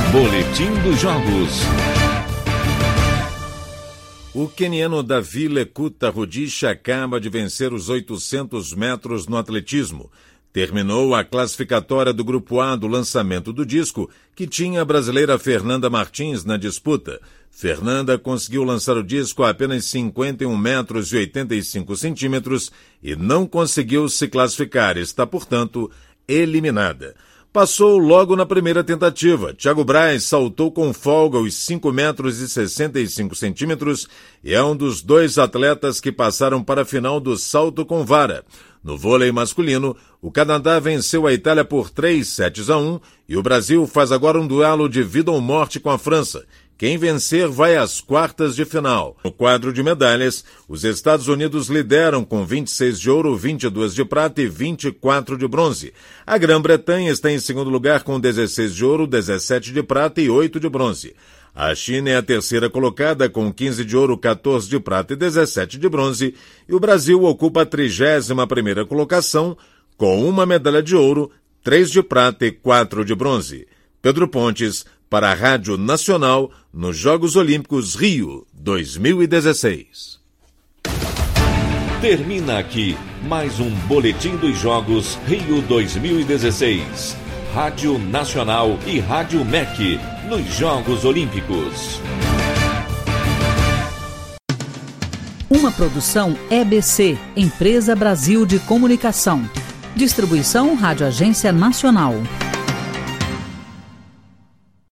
Boletim dos Jogos. O queniano Davi Lekuta Rudisha acaba de vencer os 800 metros no atletismo. Terminou a classificatória do Grupo A do lançamento do disco, que tinha a brasileira Fernanda Martins na disputa. Fernanda conseguiu lançar o disco a apenas 51 metros e 85 centímetros e não conseguiu se classificar. Está, portanto, eliminada. Passou logo na primeira tentativa. Thiago Braz saltou com folga os 5 metros e 65 centímetros e é um dos dois atletas que passaram para a final do salto com vara. No vôlei masculino, o Canadá venceu a Itália por 3-1 e o Brasil faz agora um duelo de vida ou morte com a França. Quem vencer vai às quartas de final. No quadro de medalhas, os Estados Unidos lideram com 26 de ouro, 22 de prata e 24 de bronze. A Grã-Bretanha está em segundo lugar com 16 de ouro, 17 de prata e 8 de bronze. A China é a terceira colocada com 15 de ouro, 14 de prata e 17 de bronze. E o Brasil ocupa a 31ª colocação com uma medalha de ouro, 3 de prata e 4 de bronze. Pedro Pontes, para a Rádio Nacional, nos Jogos Olímpicos Rio 2016. Termina aqui mais um Boletim dos Jogos Rio 2016. Rádio Nacional e Rádio MEC, nos Jogos Olímpicos. Uma produção EBC, Empresa Brasil de Comunicação. Distribuição Rádio Agência Nacional.